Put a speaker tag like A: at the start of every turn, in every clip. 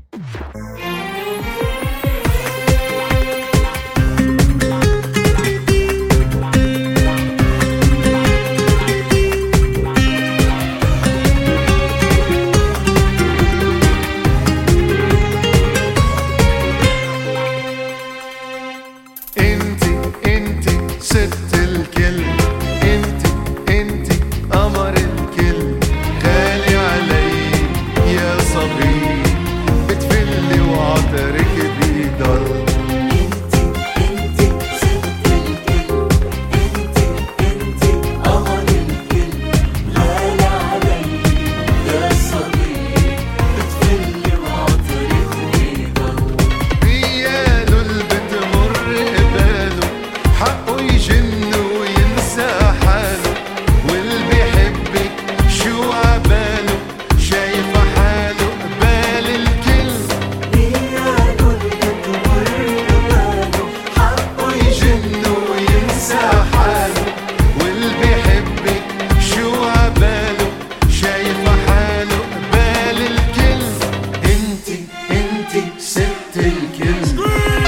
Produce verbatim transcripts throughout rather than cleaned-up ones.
A: ست الكل، انتي انتي قمر الكل، غالي علي يا صبي، بتفلي وعطرك بيضل.
B: انتي انتي ست الكل، انتي انتي قمر الكل، غالي علي يا صبي، بتفلي وعطرك بيضل.
A: رياله اللي بتمر قباله حقه يجن وينسى حاله، واللي بيحبك شو عباله، شايفه حاله قبال الكل.
B: رياله اللي بتمر قباله
A: حقه يجن وينسى حاله، واللي بيحبك شو عباله، شايفه حاله قبال الكل. انتي انتي ست الكل.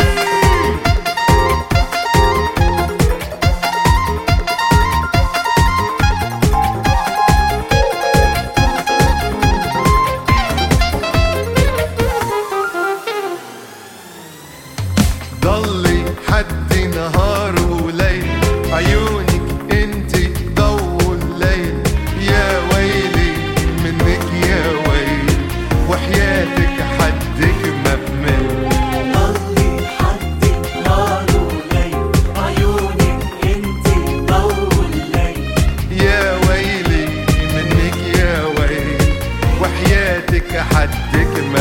A: ضلي حدي نهار وليل، عيونك انتي ضو الليل، يا ويلي منك يا ويل، وحياتك حدك ما بمل.
B: ضلي حدي نهار وليل، عيونك انتي ضو الليل،
A: يا ويلي منك يا ويل، وحياتك حدك ما